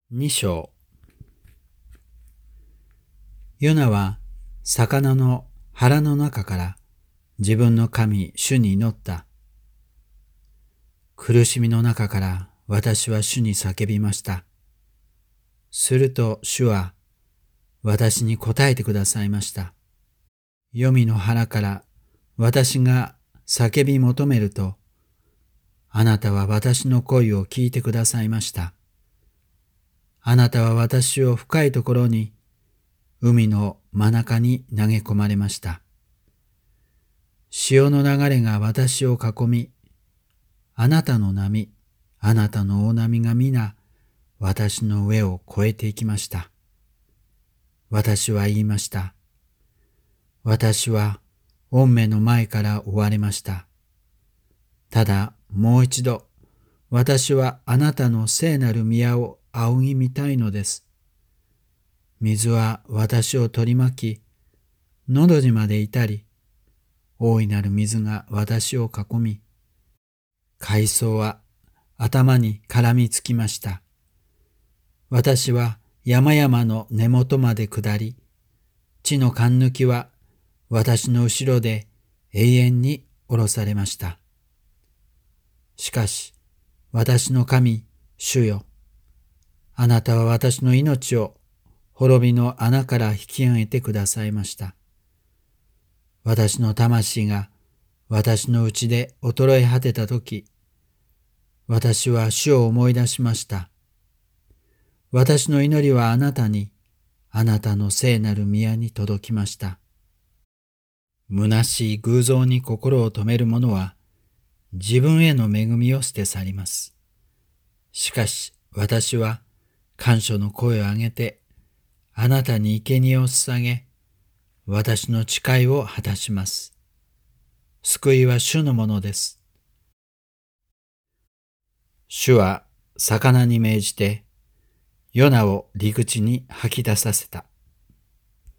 2章。ヨナは魚の腹の中から自分の神主に祈った。苦しみの中から私は主に叫びました。すると主は私に答えてくださいました。黄泉の腹から私が叫び求めると、あなたは私の声を聞いてくださいました。あなたは私を深いところに、海の真中に投げ込まれました。潮の流れが私を囲み、あなたの波、あなたの大波が皆、私の上を越えていきました。私は言いました。私は御目の前から追われました。ただもう一度、私はあなたの聖なる宮を仰ぎ見たいのです。水は私を取り巻き、喉にまで至り、大いなる水が私を囲み、海藻は頭に絡みつきました。私は山々の根元まで下り、地の貫抜きは私の後ろで永遠に下ろされました。しかし、私の神、主よ、あなたは私の命を滅びの穴から引き上げてくださいました。私の魂が私のうちで衰え果てたとき、私は主を思い出しました。私の祈りはあなたに、あなたの聖なる宮に届きました。虚しい偶像に心を留める者は、自分への恵みを捨て去ります。しかし私は感謝の声を上げて、あなたに生贄を捧げ、私の誓いを果たします。救いは主のものです。主は魚に命じて、ヨナを陸地に吐き出させた。